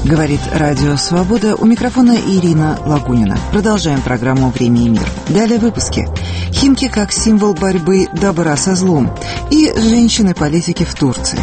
Говорит Радио Свобода. У микрофона Ирина Лагунина. Продолжаем программу «Время и мир». Далее выпуски. Химки как символ борьбы добра со злом. И женщины-политики в Турции.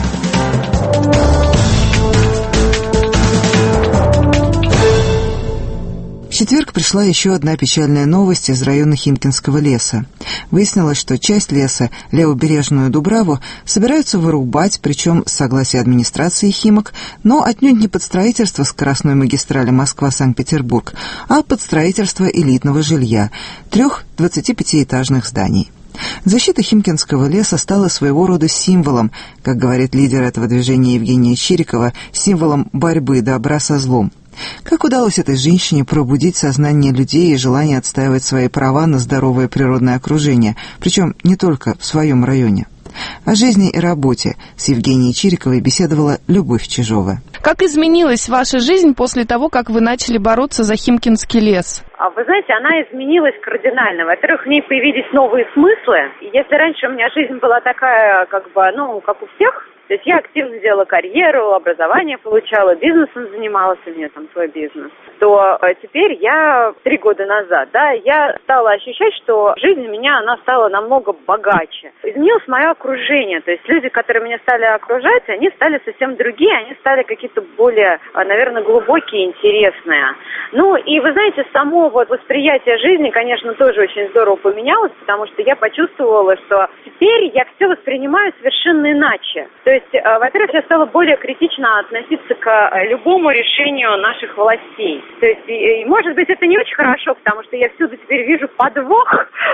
В четверг пришла еще одна печальная новость из района Химкинского леса. Выяснилось, что часть леса, левобережную Дубраву, собираются вырубать, причем с согласия администрации Химок, но отнюдь не под строительство скоростной магистрали Москва-Санкт-Петербург, а под строительство элитного жилья, 3 25-этажных зданий. Защита Химкинского леса стала своего рода символом, как говорит лидер этого движения Евгения Чирикова, символом борьбы добра со злом. Как удалось этой женщине пробудить сознание людей и желание отстаивать свои права на здоровое природное окружение, причем не только в своем районе? О жизни и работе с Евгенией Чириковой беседовала Любовь Чижова. Как изменилась ваша жизнь после того, как вы начали бороться за Химкинский лес? Вы знаете, она изменилась кардинально. Во-первых, в ней появились новые смыслы. Если раньше у меня жизнь была такая, как у всех, то есть я активно делала карьеру, образование получала, бизнесом занималась, у меня там свой бизнес, то теперь я 3 года назад, я стала ощущать, что жизнь у меня, она стала намного богаче. Изменилось мое окружение, то есть люди, которые меня стали окружать, они стали совсем другие, они стали какие-то более, наверное, глубокие, интересные. Ну, и вы знаете, само восприятие жизни, конечно, тоже очень здорово поменялось, потому что я почувствовала, что теперь я все воспринимаю совершенно иначе. То есть, во-первых, я стала более критично относиться к любому решению наших властей. То есть, и, может быть, это не очень хорошо, потому что я всюду теперь вижу подвох,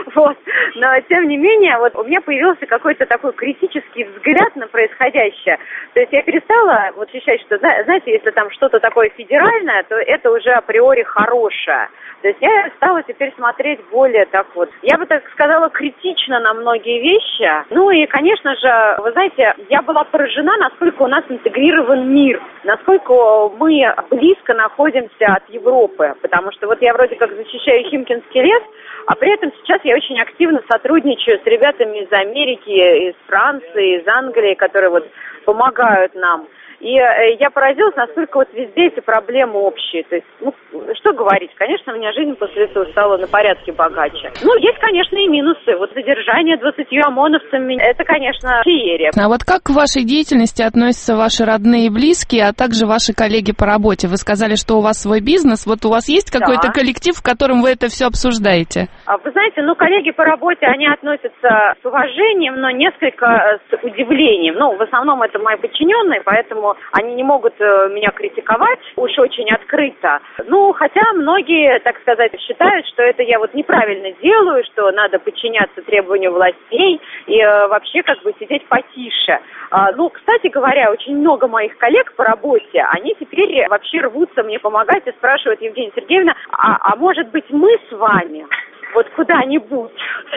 но, тем не менее, у меня появился какой-то такой критический взгляд на происходящее. То есть, я перестала ощущать, что, знаете, если там что-то такое федеральное, то это уже априори хорошее. То есть, я стала теперь смотреть более я бы так сказала, критично на многие вещи. Ну, и, конечно же, вы знаете, я была поражена, насколько у нас интегрирован мир, насколько мы близко находимся от Европы, потому что я вроде как защищаю Химкинский лес, а при этом сейчас я очень активно сотрудничаю с ребятами из Америки, из Франции, из Англии, которые помогают нам. И я поразилась, насколько везде эти проблемы общие. То есть, что говорить, конечно, у меня жизнь после этого стала на порядке богаче. Есть, конечно, и минусы. Задержание 20 ОМОНовцами, это, конечно, феерия. А как к вашей деятельности относятся ваши родные и близкие, а также ваши коллеги по работе? Вы сказали, что у вас свой бизнес. У вас есть какой-то коллектив, в котором вы это все обсуждаете? Вы знаете, коллеги по работе, они относятся с уважением, но несколько с удивлением. В основном это мои подчиненные, поэтому они не могут меня критиковать уж очень открыто. Хотя многие, так сказать, считают, что это я неправильно делаю, что надо подчиняться требованию властей и вообще сидеть потише. Кстати говоря, очень много моих коллег по работе, они теперь вообще рвутся мне помогать и спрашивают: Евгения Сергеевна, а может быть мы с вами куда-нибудь?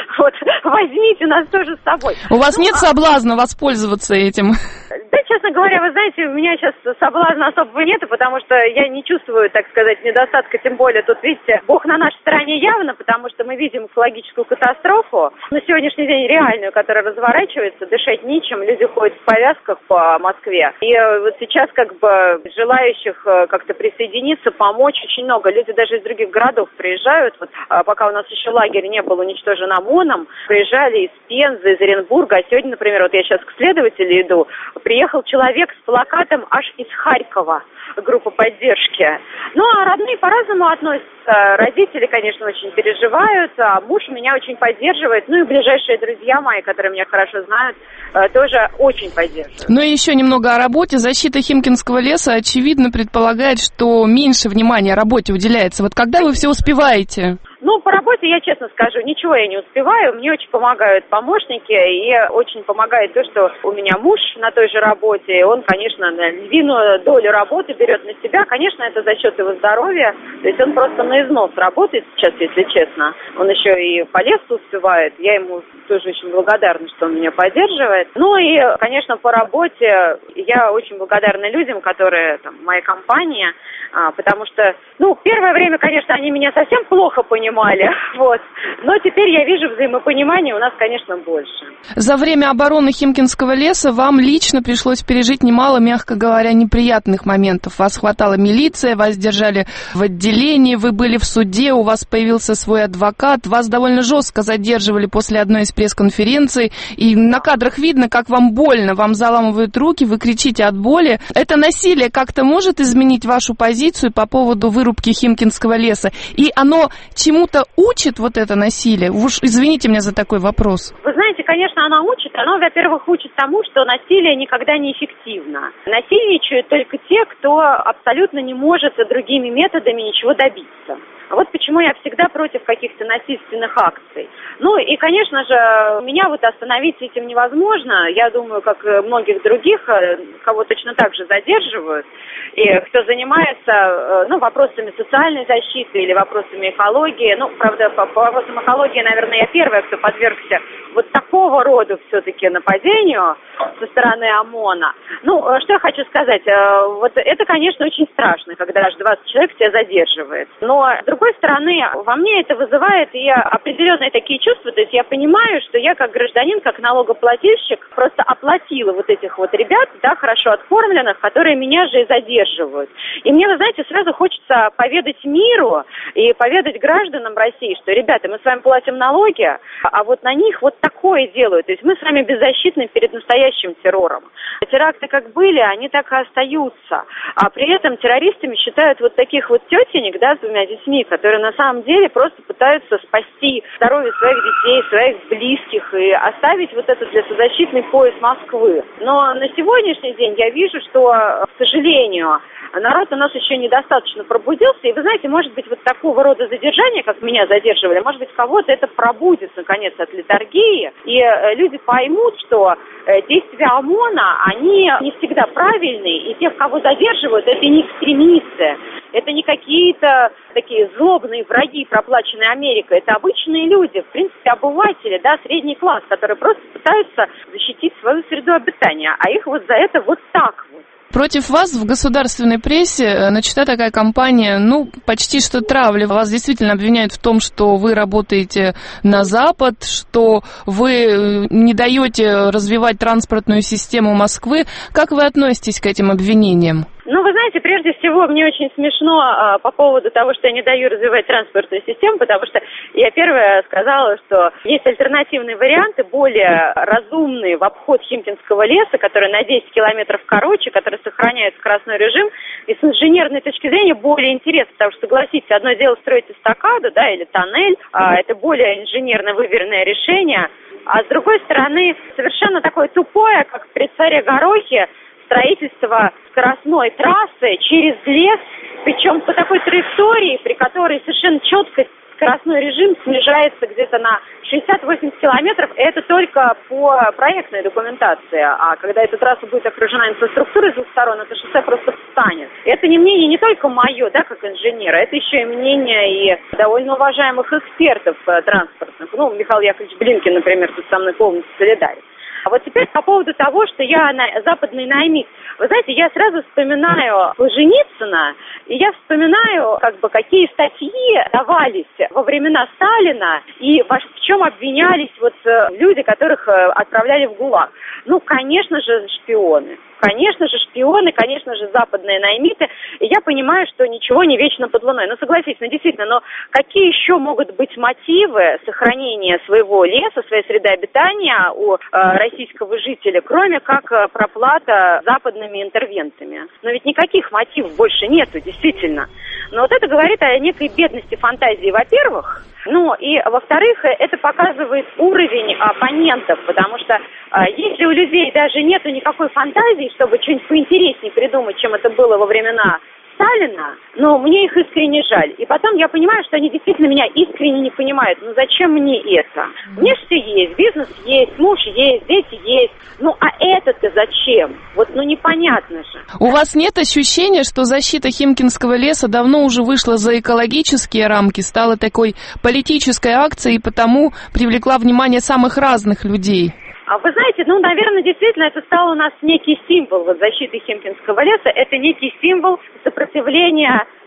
Возьмите нас тоже с собой. У вас нет соблазна воспользоваться этим? Да, честно говоря, вы знаете, у меня сейчас соблазна особого нет, потому что я не чувствую, так сказать, недостатка, тем более тут, видите, Бог на нашей стороне явно, потому что мы видим экологическую катастрофу на сегодняшний день реальную, которая разворачивается, дышать нечем, люди ходят в повязках по Москве. И сейчас желающих как-то присоединиться, помочь очень много. Люди даже из других городов приезжают, пока у нас еще лагерь не был уничтожен ОМОНом, приезжали из Пензы, из Оренбурга, а сегодня, например, я сейчас к следователю иду, приехал человек с плакатом аж из Харькова, группа поддержки. А родные по-разному относятся. Родители, конечно, очень переживают, а муж меня очень поддерживает. И ближайшие друзья мои, которые меня хорошо знают, тоже очень поддерживают. И еще немного о работе. Защита Химкинского леса, очевидно, предполагает, что меньше внимания работе уделяется. Когда вы все успеваете? По работе, я честно скажу, ничего я не успеваю. Мне очень помогают помощники, и очень помогает то, что у меня муж на той же работе. Он, конечно, львиную долю работы берет на себя. Конечно, это за счет его здоровья. То есть он просто на износ работает сейчас, если честно. Он еще и по лесу успевает. Я ему тоже очень благодарна, что он меня поддерживает. И, конечно, по работе я очень благодарна людям, которые в моей компании, потому что, первое время, конечно, они меня совсем плохо понимают. понимали, вот. Но теперь я вижу взаимопонимание у нас, конечно, больше. За время обороны Химкинского леса вам лично пришлось пережить немало, мягко говоря, неприятных моментов. Вас хватала милиция, вас держали в отделении, вы были в суде, у вас появился свой адвокат, вас довольно жестко задерживали после одной из пресс-конференций, и на кадрах видно, как вам больно, вам заламывают руки, вы кричите от боли. Это насилие как-то может изменить вашу позицию по поводу вырубки Химкинского леса? И оно чему-то учит, вот это насилие? Уж извините меня за такой вопрос. Вы знаете, конечно, оно учит. Оно, во-первых, учит тому, что насилие никогда не эффективно. Насильничают только те, кто абсолютно не может другими методами ничего добиться. Вот почему я всегда против каких-то насильственных акций. Ну и, конечно же, меня вот остановить этим невозможно. Я думаю, как и многих других, кого точно так же задерживают, и кто занимается вопросами социальной защиты или вопросами экологии. Ну, правда, по вопросам экологии, наверное, я первая, кто подвергся вот такого рода все-таки нападению со стороны ОМОНа. Ну, что я хочу сказать. Вот это, конечно, очень страшно, когда аж 20 человек тебя задерживает. Но, с другой стороны, во мне это вызывает и определенные такие чувства. То есть я понимаю, что я как гражданин, как налогоплательщик просто оплатила вот этих вот ребят, да, хорошо откормленных, которые меня же и задерживают. И мне, вы знаете, сразу хочется поведать миру и поведать гражданам России, что, ребята, мы с вами платим налоги, а вот на них вот такое делают. То есть мы с вами беззащитны перед настоящим террором. Теракты как были, они так и остаются. А при этом террористами считают вот таких вот тетенек, да, с двумя детьми, которые на самом деле просто пытаются спасти здоровье своих детей, своих близких и оставить вот этот лесозащитный пояс Москвы. Но на сегодняшний день я вижу, что, к сожалению, народ у нас еще недостаточно пробудился. И вы знаете, может быть, вот такого рода задержания, как меня задерживали, может быть, кого-то это пробудит, наконец, от летаргии. И люди поймут, что действия ОМОНа, они не всегда правильные. И тех, кого задерживают, это не экстремисты. Это не какие-то такие злобные враги, проплаченные Америкой. Это обычные люди, в принципе, обыватели, да, средний класс, которые просто пытаются защитить свою среду обитания. А их вот за это вот так вот. Против вас в государственной прессе начата такая кампания, почти что травля. Вас действительно обвиняют в том, что вы работаете на Запад, что вы не даете развивать транспортную систему Москвы. Как вы относитесь к этим обвинениям? Вы знаете, прежде всего, мне очень смешно по поводу того, что я не даю развивать транспортную систему, потому что я первая сказала, что есть альтернативные варианты, более разумные в обход Химкинского леса, который на 10 километров короче, который сохраняет скоростной режим, и с инженерной точки зрения более интересно, потому что, согласитесь, одно дело строить эстакаду, да, или тоннель, это более инженерно выверенное решение, а с другой стороны, совершенно такое тупое, как при царе Горохе, строительство скоростной трассы через лес, причем по такой траектории, при которой совершенно четко скоростной режим снижается где-то на 60-80 километров, это только по проектной документации. А когда эта трасса будет окружена инфраструктурой с двух сторон, это шоссе просто встанет. Это не мнение не только мое, да, как инженера, это еще и мнение и довольно уважаемых экспертов транспортных. Михаил Яковлевич Блинкин, например, тут со мной полностью солидарен. А вот теперь по поводу того, что я западный наймит. Вы знаете, я сразу вспоминаю Солженицына, и я вспоминаю, какие статьи давались во времена Сталина, и в чем обвинялись люди, которых отправляли в ГУЛАГ. Конечно же, шпионы. Конечно же, шпионы, конечно же, западные наймиты. И я понимаю, что ничего не вечно под луной. Согласитесь, действительно, но какие еще могут быть мотивы сохранения своего леса, своей среды обитания у российского жителя, кроме как проплата западными интервентами? Но ведь никаких мотивов больше нету, действительно. Но вот это говорит о некой бедности фантазии, во-первых. И, во-вторых, это показывает уровень оппонентов, потому что если у людей даже нету никакой фантазии, чтобы что-нибудь поинтереснее придумать, чем это было во времена Сталина, мне их искренне жаль. И потом я понимаю, что они действительно меня искренне не понимают. Зачем мне это? У меня все есть, бизнес есть, муж есть, дети есть. А это-то зачем? Непонятно же. У вас нет ощущения, что защита Химкинского леса давно уже вышла за экологические рамки, стала такой политической акцией и потому привлекла внимание самых разных людей? Вы знаете, наверное, действительно, это стал у нас некий символ защиты Химкинского леса. Это некий символ сопротивления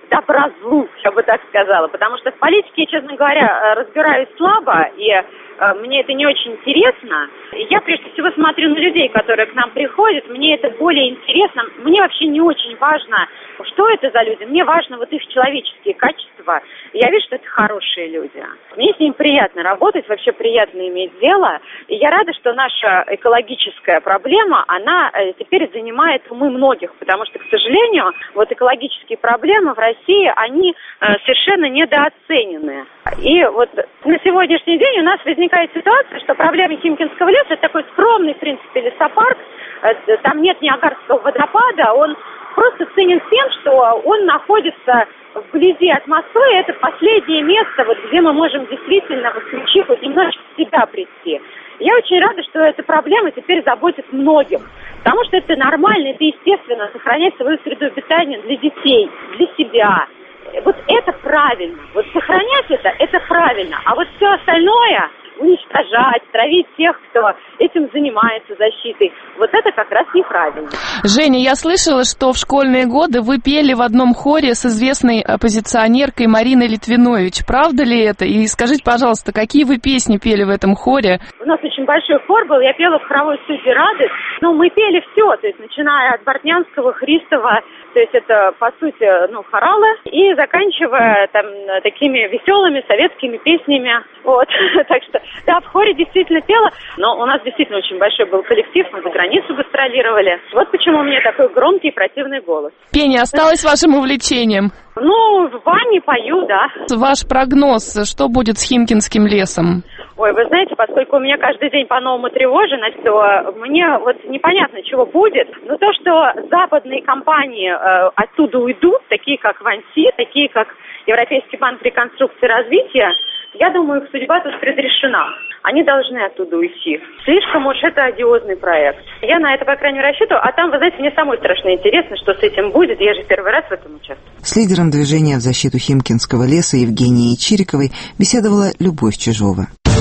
добра злу, я бы так сказала. Потому что в политике, честно говоря, разбираюсь слабо, и мне это не очень интересно. Я прежде всего смотрю на людей, которые к нам приходят. Мне это более интересно. Мне вообще не очень важно, что это за люди. Мне важно вот их человеческие качества. Я вижу, что это хорошие люди. Мне с ними приятно работать, вообще приятно иметь дело. И я рада, что наша экологическая проблема, она теперь занимает умы многих. Потому что, к сожалению, вот экологические проблемы в России, они совершенно недооценены. И вот на сегодняшний день у нас возникает ситуация, что проблема Химкинского леса — это такой скромный, в принципе, лесопарк. Там нет Ниагарского водопада, он просто ценен тем, что он находится вблизи от Москвы. Это последнее место, вот, где мы можем действительно восключив хоть немножечко в себя прийти. Я очень рада, что эта проблема теперь заботит многих, потому что это нормально, это естественно, сохранять свою среду обитания для детей, для себя. Вот это правильно. Вот сохранять это правильно. А вот все остальное уничтожать, травить тех, кто этим занимается защитой, вот это как раз неправильно. Женя, я слышала, что в школьные годы вы пели в одном хоре с известной оппозиционеркой Мариной Литвинович. Правда ли это? И скажите, пожалуйста, какие вы песни пели в этом хоре? У нас очень большой хор был, я пела в хоровой студии «Радость». Ну, мы пели все, то есть начиная от Бортнянского, Христова, то есть это, по сути, хоралы, и заканчивая там такими веселыми советскими песнями. Вот, так что, да, в хоре действительно пела, но у нас действительно очень большой был коллектив, мы за границу гастролировали. Вот почему у меня такой громкий и противный голос. Пение осталось вашим увлечением? Ну, в бане пою, да. Ваш прогноз, что будет с Химкинским лесом? Ой, вы знаете, поскольку у меня каждый день по-новому тревожность, то мне вот непонятно, чего будет. Но то, что западные компании оттуда уйдут, такие как Ванси, такие как Европейский банк реконструкции и развития, я думаю, их судьба тут предрешена. Они должны оттуда уйти. Слишком уж это одиозный проект. Я на это, по крайней мере, рассчитываю. А там, вы знаете, мне самой страшно интересно, что с этим будет. Я же первый раз в этом участвую. С лидером движения в защиту Химкинского леса Евгенией Чириковой беседовала Любовь Чижова.